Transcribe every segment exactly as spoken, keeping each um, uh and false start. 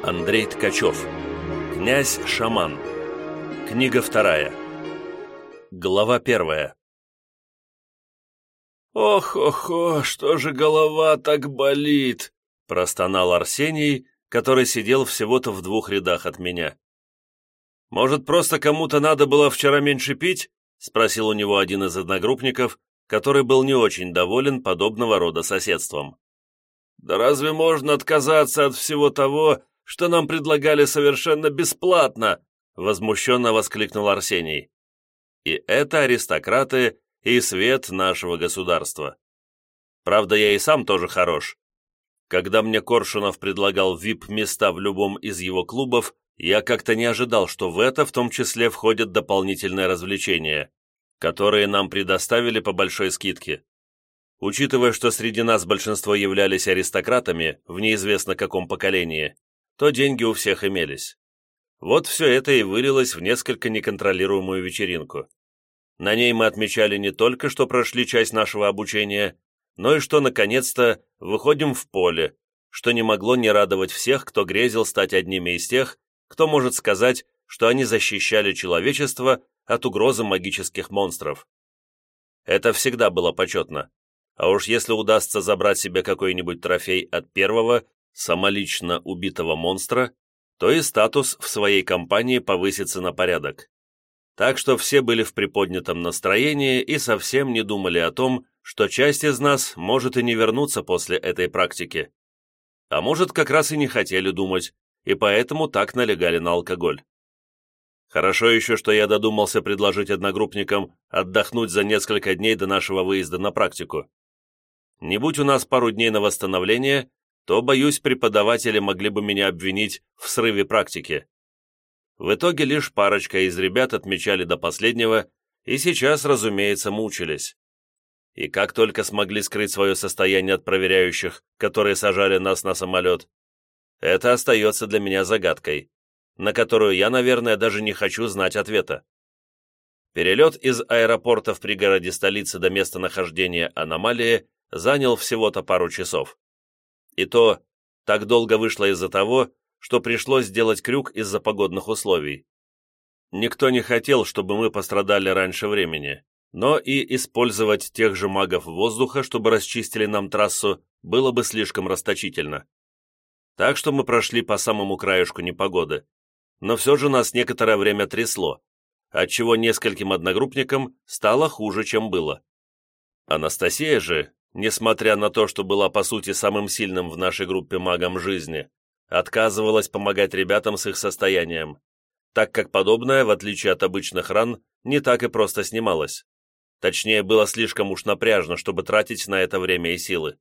Андрей Ткачев. Князь-шаман. Книга вторая. Глава первая. «Ох-охо, что же голова так болит?» – простонал Арсений, который сидел всего-то в двух рядах от меня. «Может, просто кому-то надо было вчера меньше пить?» – спросил у него один из одногруппников, который был не очень доволен подобного рода соседством. «Да разве можно отказаться от всего того, что нам предлагали совершенно бесплатно?» — возмущенно воскликнул Арсений. «И это аристократы и свет нашего государства. Правда, я и сам тоже хорош. Когда мне Коршунов предлагал ви ай пи-места в любом из его клубов, я как-то не ожидал, что в это в том числе входят дополнительные развлечения, которые нам предоставили по большой скидке. Учитывая, что среди нас большинство являлись аристократами в неизвестно каком поколении, то деньги у всех имелись. Вот все это и вылилось в несколько неконтролируемую вечеринку. На ней мы отмечали не только, что прошли часть нашего обучения, но и что, наконец-то, выходим в поле, что не могло не радовать всех, кто грезил стать одними из тех, кто может сказать, что они защищали человечество от угрозы магических монстров. Это всегда было почетно. А уж если удастся забрать себе какой-нибудь трофей от первого, самолично убитого монстра, то и статус в своей компании повысится на порядок. Так что все были в приподнятом настроении и совсем не думали о том, что часть из нас может и не вернуться после этой практики. А может, как раз и не хотели думать, и поэтому так налегали на алкоголь. Хорошо еще, что я додумался предложить одногруппникам отдохнуть за несколько дней до нашего выезда на практику. Не будь у нас пару дней на восстановление, то, боюсь, преподаватели могли бы меня обвинить в срыве практики. В итоге лишь парочка из ребят отмечали до последнего и сейчас, разумеется, мучились. И как только смогли скрыть свое состояние от проверяющих, которые сажали нас на самолет, это остается для меня загадкой, на которую я, наверное, даже не хочу знать ответа. Перелет из аэропорта в пригороде столицы до места нахождения аномалии занял всего-то пару часов. И то так долго вышло из-за того, что пришлось сделать крюк из-за погодных условий. Никто не хотел, чтобы мы пострадали раньше времени, но и использовать тех же магов воздуха, чтобы расчистили нам трассу, было бы слишком расточительно. Так что мы прошли по самому краешку непогоды, но все же нас некоторое время трясло, отчего нескольким одногруппникам стало хуже, чем было. Анастасия же, несмотря на то, что была по сути самым сильным в нашей группе магом жизни, отказывалась помогать ребятам с их состоянием, так как подобное, в отличие от обычных ран, не так и просто снималось. Точнее, было слишком уж напряжно, чтобы тратить на это время и силы.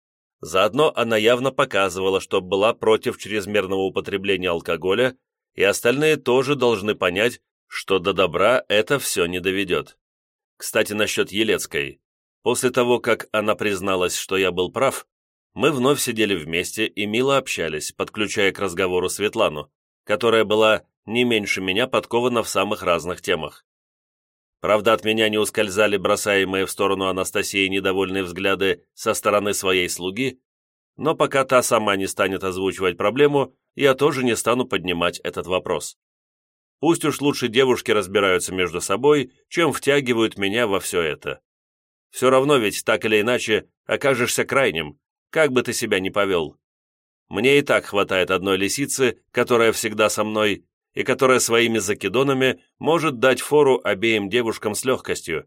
Заодно она явно показывала, что была против чрезмерного употребления алкоголя, и остальные тоже должны понять, что до добра это все не доведет. Кстати, насчет Елецкой. После того, как она призналась, что я был прав, мы вновь сидели вместе и мило общались, подключая к разговору Светлану, которая была не меньше меня подкована в самых разных темах. Правда, от меня не ускользали бросаемые в сторону Анастасии недовольные взгляды со стороны своей слуги, но пока та сама не станет озвучивать проблему, я тоже не стану поднимать этот вопрос. Пусть уж лучше девушки разбираются между собой, чем втягивают меня во все это. Все равно ведь, так или иначе, окажешься крайним, как бы ты себя ни повел. Мне и так хватает одной лисицы, которая всегда со мной, и которая своими закидонами может дать фору обеим девушкам с легкостью.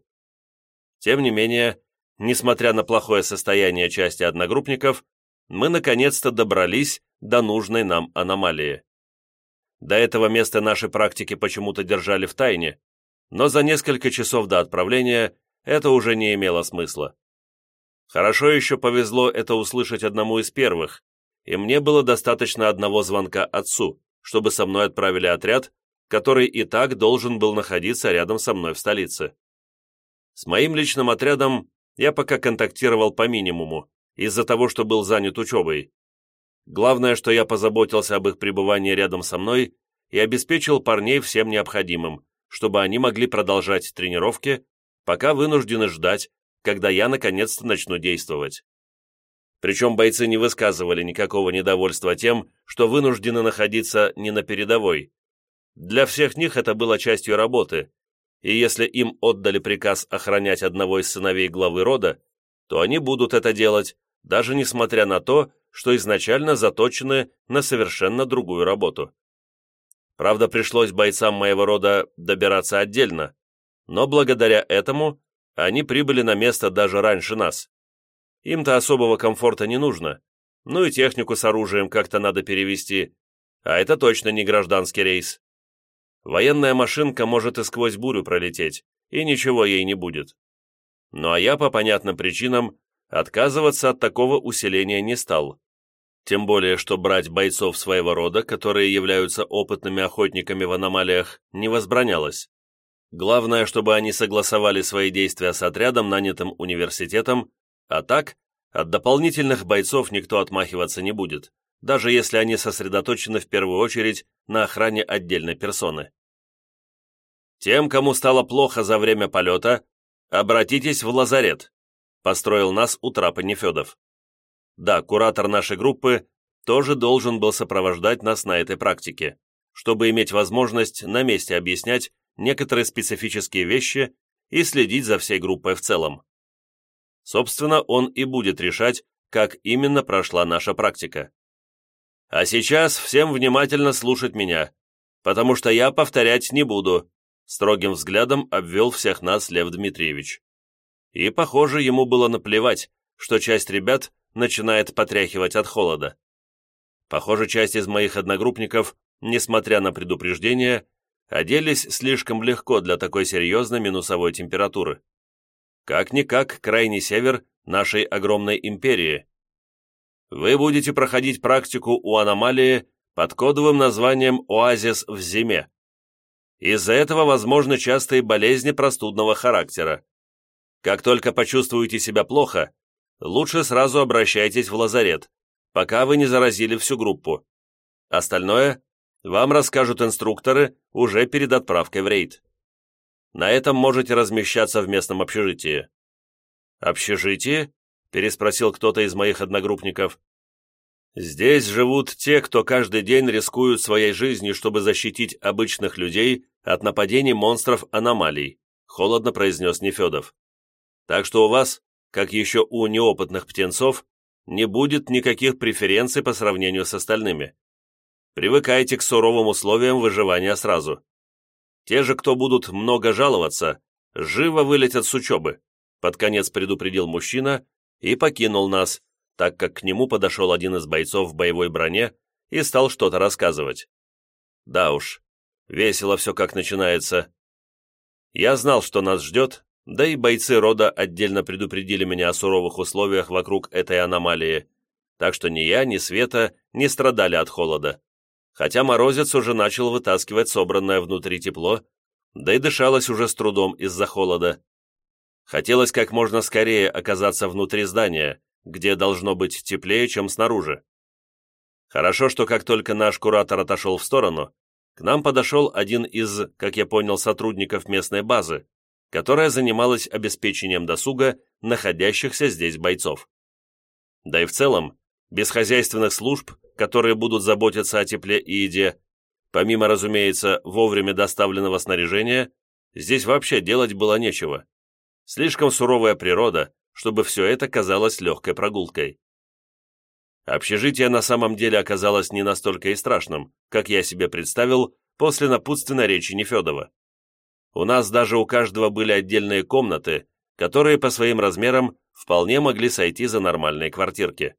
Тем не менее, несмотря на плохое состояние части одногруппников, мы наконец-то добрались до нужной нам аномалии. До этого места наши практики почему-то держали в тайне, но за несколько часов до отправления это уже не имело смысла. Хорошо еще повезло это услышать одному из первых, и мне было достаточно одного звонка отцу, чтобы со мной отправили отряд, который и так должен был находиться рядом со мной в столице. С моим личным отрядом я пока контактировал по минимуму, из-за того, что был занят учебой. Главное, что я позаботился об их пребывании рядом со мной и обеспечил парней всем необходимым, чтобы они могли продолжать тренировки, пока вынуждены ждать, когда я наконец-то начну действовать. Причем бойцы не высказывали никакого недовольства тем, что вынуждены находиться не на передовой. Для всех них это было частью работы, и если им отдали приказ охранять одного из сыновей главы рода, то они будут это делать, даже несмотря на то, что изначально заточены на совершенно другую работу. Правда, пришлось бойцам моего рода добираться отдельно, но благодаря этому они прибыли на место даже раньше нас. Им-то особого комфорта не нужно, ну и технику с оружием как-то надо перевести, а это точно не гражданский рейс. Военная машинка может и сквозь бурю пролететь, и ничего ей не будет. Ну а я по понятным причинам отказываться от такого усиления не стал. Тем более, что брать бойцов своего рода, которые являются опытными охотниками в аномалиях, не возбранялось. Главное, чтобы они согласовали свои действия с отрядом, нанятым университетом, а так, от дополнительных бойцов никто отмахиваться не будет, даже если они сосредоточены в первую очередь на охране отдельной персоны. Тем, кому стало плохо за время полета, обратитесь в лазарет, построил нас у трапа Нефедов. Да, куратор нашей группы тоже должен был сопровождать нас на этой практике, чтобы иметь возможность на месте объяснять некоторые специфические вещи и следить за всей группой в целом. Собственно, он и будет решать, как именно прошла наша практика. А сейчас всем внимательно слушать меня, потому что я повторять не буду, строгим взглядом обвел всех нас Лев Дмитриевич. И, похоже, ему было наплевать, что часть ребят начинает потряхивать от холода. Похоже, часть из моих одногруппников, несмотря на предупреждение, оделись слишком легко для такой серьезной минусовой температуры. Как-никак крайний север нашей огромной империи. Вы будете проходить практику у аномалии под кодовым названием «Оазис в зиме». Из-за этого возможны частые болезни простудного характера. Как только почувствуете себя плохо, лучше сразу обращайтесь в лазарет, пока вы не заразили всю группу. Остальное вам расскажут инструкторы уже перед отправкой в рейд. На этом можете размещаться в местном общежитии». «Общежитие?» – переспросил кто-то из моих одногруппников. «Здесь живут те, кто каждый день рискуют своей жизнью, чтобы защитить обычных людей от нападений монстров-аномалий», – холодно произнес Нефедов. «Так что у вас, как еще у неопытных птенцов, не будет никаких преференций по сравнению с остальными. Привыкайте к суровым условиям выживания сразу. Те же, кто будут много жаловаться, живо вылетят с учебы», под конец предупредил мужчина и покинул нас, так как к нему подошел один из бойцов в боевой броне и стал что-то рассказывать. Да уж, весело все как начинается. Я знал, что нас ждет, да и бойцы рода отдельно предупредили меня о суровых условиях вокруг этой аномалии, так что ни я, ни Света не страдали от холода. Хотя морозец уже начал вытаскивать собранное внутри тепло, да и дышалось уже с трудом из-за холода. Хотелось как можно скорее оказаться внутри здания, где должно быть теплее, чем снаружи. Хорошо, что как только наш куратор отошел в сторону, к нам подошел один из, как я понял, сотрудников местной базы, которая занималась обеспечением досуга находящихся здесь бойцов. Да и в целом, без хозяйственных служб, которые будут заботиться о тепле и еде, помимо, разумеется, вовремя доставленного снаряжения, здесь вообще делать было нечего. Слишком суровая природа, чтобы все это казалось легкой прогулкой. Общежитие на самом деле оказалось не настолько и страшным, как я себе представил после напутственной речи Нефедова. У нас даже у каждого были отдельные комнаты, которые по своим размерам вполне могли сойти за нормальные квартирки.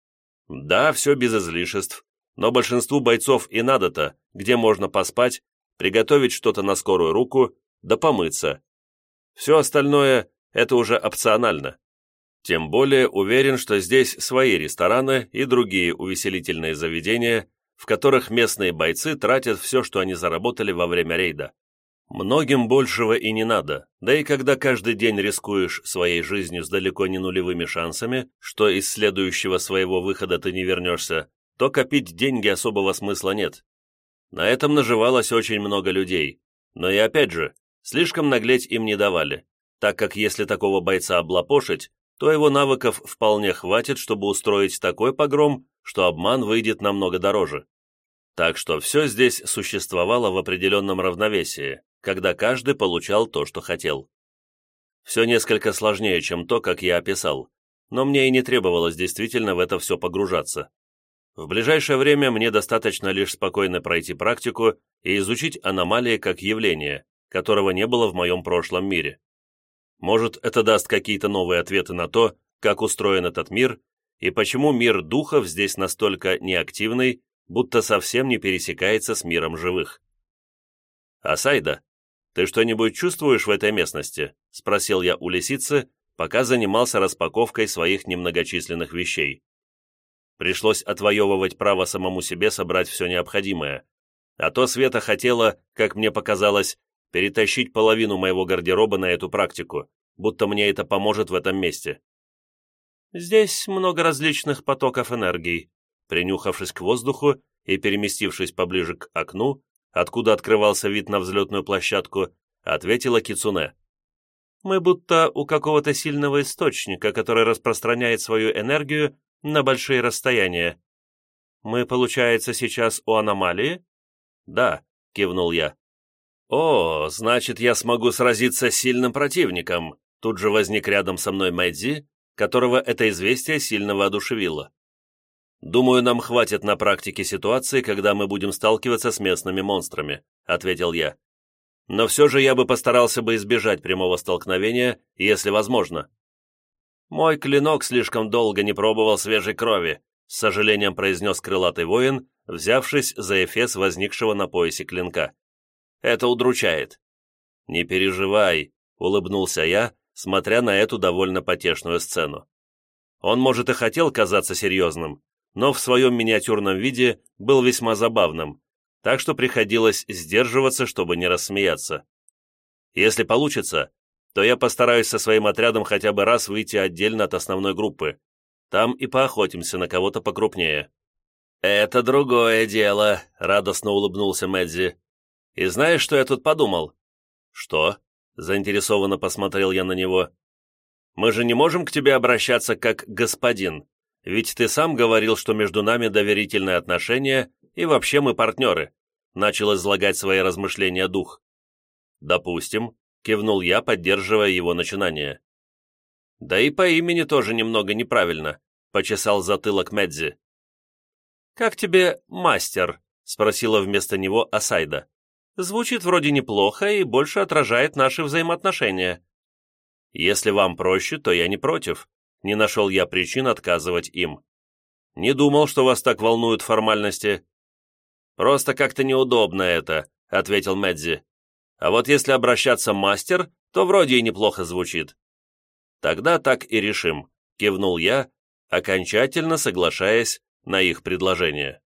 Да, все без излишеств, но большинству бойцов и надо-то, где можно поспать, приготовить что-то на скорую руку, да помыться. Все остальное – это уже опционально. Тем более уверен, что здесь свои рестораны и другие увеселительные заведения, в которых местные бойцы тратят все, что они заработали во время рейда. Многим большего и не надо, да и когда каждый день рискуешь своей жизнью с далеко не нулевыми шансами, что из следующего своего выхода ты не вернешься, то копить деньги особого смысла нет. На этом наживалось очень много людей, но и опять же, слишком наглеть им не давали, так как если такого бойца облапошить, то его навыков вполне хватит, чтобы устроить такой погром, что обман выйдет намного дороже. Так что все здесь существовало в определенном равновесии, когда каждый получал то, что хотел. Все несколько сложнее, чем то, как я описал, но мне и не требовалось действительно в это все погружаться. В ближайшее время мне достаточно лишь спокойно пройти практику и изучить аномалии как явление, которого не было в моем прошлом мире. Может, это даст какие-то новые ответы на то, как устроен этот мир, и почему мир духов здесь настолько неактивный, будто совсем не пересекается с миром живых. «Асайда, ты что-нибудь чувствуешь в этой местности?» — спросил я у лисицы, пока занимался распаковкой своих немногочисленных вещей. Пришлось отвоевывать право самому себе собрать все необходимое, а то Света хотела, как мне показалось, перетащить половину моего гардероба на эту практику, будто мне это поможет в этом месте. «Здесь много различных потоков энергии», принюхавшись к воздуху и переместившись поближе к окну, откуда открывался вид на взлетную площадку, ответила Кицуне. «Мы будто у какого-то сильного источника, который распространяет свою энергию на большие расстояния. Мы, получается, сейчас у аномалии?» «Да», — кивнул я. «О, значит, я смогу сразиться с сильным противником», тут же возник рядом со мной Мэдзи, которого это известие сильно воодушевило. «Думаю, нам хватит на практике ситуации, когда мы будем сталкиваться с местными монстрами», — ответил я. «Но все же я бы постарался бы избежать прямого столкновения, если возможно». «Мой клинок слишком долго не пробовал свежей крови», — с сожалением произнес крылатый воин, взявшись за эфес возникшего на поясе клинка. «Это удручает». «Не переживай», — улыбнулся я, смотря на эту довольно потешную сцену. Он, может, и хотел казаться серьезным, но в своем миниатюрном виде был весьма забавным, так что приходилось сдерживаться, чтобы не рассмеяться. Если получится, то я постараюсь со своим отрядом хотя бы раз выйти отдельно от основной группы. Там и поохотимся на кого-то покрупнее». «Это другое дело», — радостно улыбнулся Мэдзи. «И знаешь, что я тут подумал?» «Что?» — заинтересованно посмотрел я на него. «Мы же не можем к тебе обращаться как господин, ведь ты сам говорил, что между нами доверительные отношения, и вообще мы партнеры», — начал излагать свои размышления дух. «Допустим», — кивнул я, поддерживая его начинание. «Да и по имени тоже немного неправильно», — почесал затылок Мэдзи. «Как тебе мастер?» — спросила вместо него Асайда. «Звучит вроде неплохо и больше отражает наши взаимоотношения». «Если вам проще, то я не против», — не нашел я причин отказывать им. «Не думал, что вас так волнуют формальности». «Просто как-то неудобно это», — ответил Мэдзи. «А вот если обращаться мастер, то вроде и неплохо звучит». «Тогда так и решим», — кивнул я, окончательно соглашаясь на их предложение.